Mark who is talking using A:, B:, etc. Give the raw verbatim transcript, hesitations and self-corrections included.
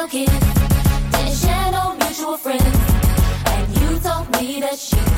A: kids, didn't share no mutual friends. And you told me that she